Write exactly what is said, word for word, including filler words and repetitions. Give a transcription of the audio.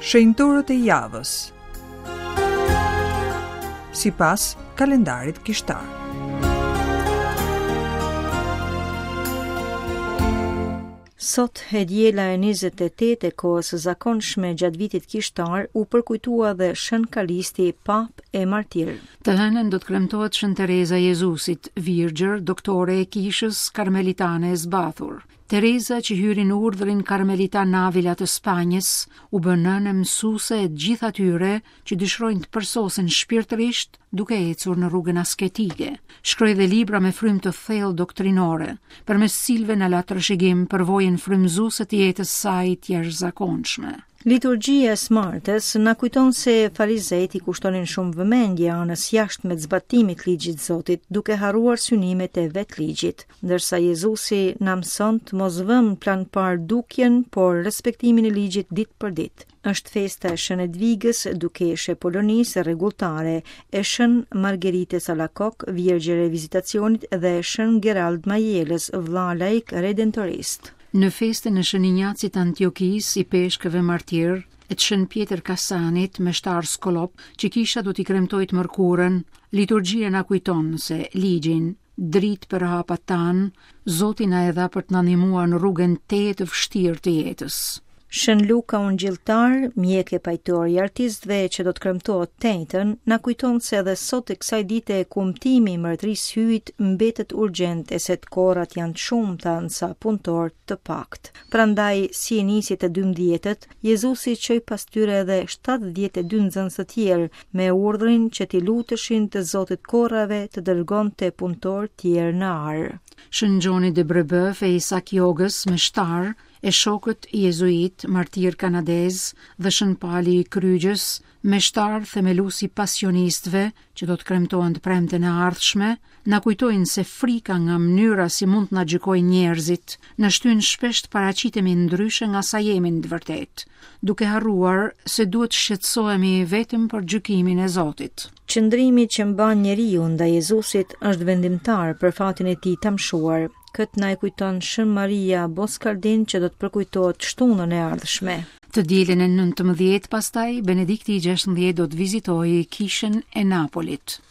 Shenjtorët e javës sipas kalendarit kishtar. Sot, hedjela e njëzet e tetë e kohës së zakonshme gjatë vitit kishtar, u përkujtua dhe Shën Kalisti, pap e martir. Të hënën do të kremtohet Shën Tereza Jezusit, virgjër, doktore e kishës karmelitane e zbathur. Tereza, që hyri në urdhrin karmelitan në Avila të Spanjës, u bën nënë mësuese e gjithë atyre që dëshirojnë të përsosen shpirtërisht duke ecur në rrugën asketike. Shkroi dhe libra me frymë të thellë doktrinore, përmes cilëve në la trashëgim përvojën frymëzuese të jetës saj të jashtëzakonshme. Liturgjia e smartës na kujton se farizejt i kushtonin shumë vëmendje anës jashtë me zbatimit ligjit Zotit, duke harruar synimet e vet ligjit, ndërsa Jezusi na mëson të mos vëmë plan par dukjen, por respektimin e ligjit ditë për ditë. Është festa e Shën Edvigës, dukeshe polonisë rregulltare, e Shën Margerites Alakok, virgjëre e vizitacionit, dhe Shën Gerald Majelës, vlla laik redentorist. Në festën e Shën Injacit Antiokis, i peshkëve martir, e të Shën Pjetër Kasanit, meshtar skolop, që kisha do t'i kremtojt mërkurën, liturgjia na kujton se ligjin, dritë për hapat tanë, Zoti na e dha për të na ndihmuar në rrugën tetë të vështirë të jetës. Shën Luka Ungjilltar, mjek e pajtor i artistëve që do të kremtohet tejtën, na kujton se edhe sot e kësaj dite kumtimi i martërisë hyjt mbetet urgjent, e se të korrat janë të shumta sa punëtor të pakt. Prandaj, si e nisi të dymbëdhjetët, Jezusi çoi pas tyre edhe shtatëdhjetë e dy nxënës të tjerë me urdhrin që t'i luteshin të Zotit korrave të dërgonte punëtor tjerë në ar. Shën Gjoni de Brebeuf e Isak Jogës, meshtar, e shokët jezuit, martir kanadez, dhe Shën Pali i Krygjës, meshtar themelusi pasionistëve që do të kremtohen të premten e ardhshme, na kujtojnë se frika nga mënyra si mund të na gjykojnë njerëzit, na shtyn shpesh të paraqitemi ndryshe nga sa jemi në të vërtetë, duke harruar se duhet shqetësohemi vetëm për gjykimin e Zotit. Qëndrimi që mban njeriu ndaj Jezusit është vendimtar për fatin e tij të mshuar. Këtë na e kujton Shën Maria Boskardin, që do të përkujtohet shtunën e ardhshme. Të dielën e nëntëmbëdhjetë pastaj, Benedikti i gjashtëmbëdhjetë do të vizitojë kishën e Napolit.